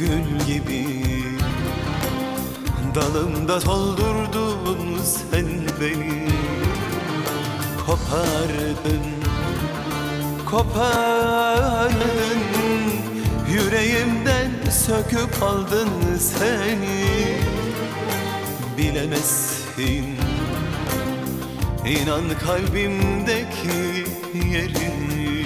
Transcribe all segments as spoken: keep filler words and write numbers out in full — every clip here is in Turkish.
gül gibi dalımda soldurdun sen beni. Kopardın, kopardın, yüreğimden söküp aldın seni. Bilemezsin inan kalbimdeki yerini.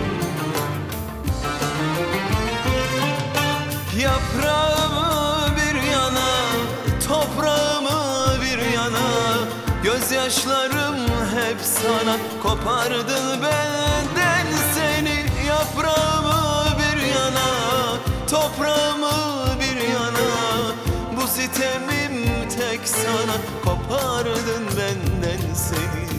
Yaprağımı bir yana, toprağımı bir yana, gözyaşlarım hep sana. Kopardın benden seni. Yaprağımı bir yana, toprağımı bir yana, bu sitemim tek sana. Kopardın benden seni.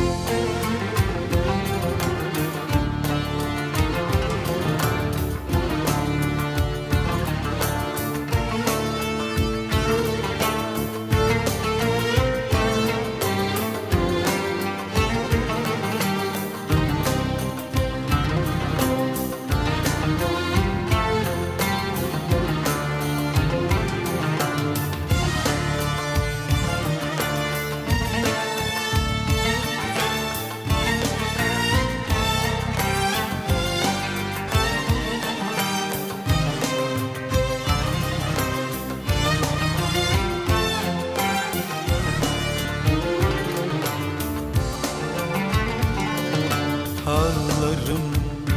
Ağlarım,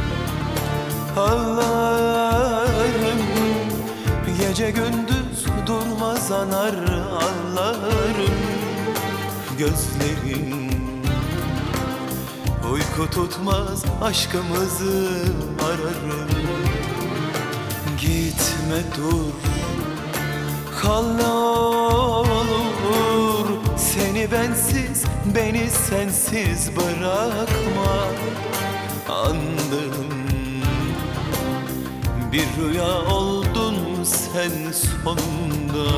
ağlarım, gece gündüz durmaz anar ağlarım. Gözlerim uyku tutmaz, aşkımızı ararım. Gitme dur, kal ne olur, seni bensiz, beni sensiz bırakma. Anladım, bir rüya oldun sen sonunda.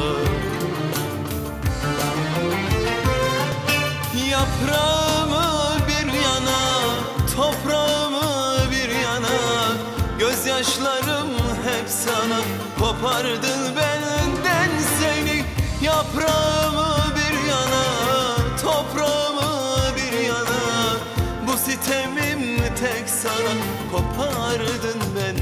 Yaprağımı bir yana, toprağımı bir yana, gözyaşlarım hep sana. Kopardın benden seni. Yaprağımı bir yana, toprağımı bir yana, bu sitemim tek sana. Kopardın benden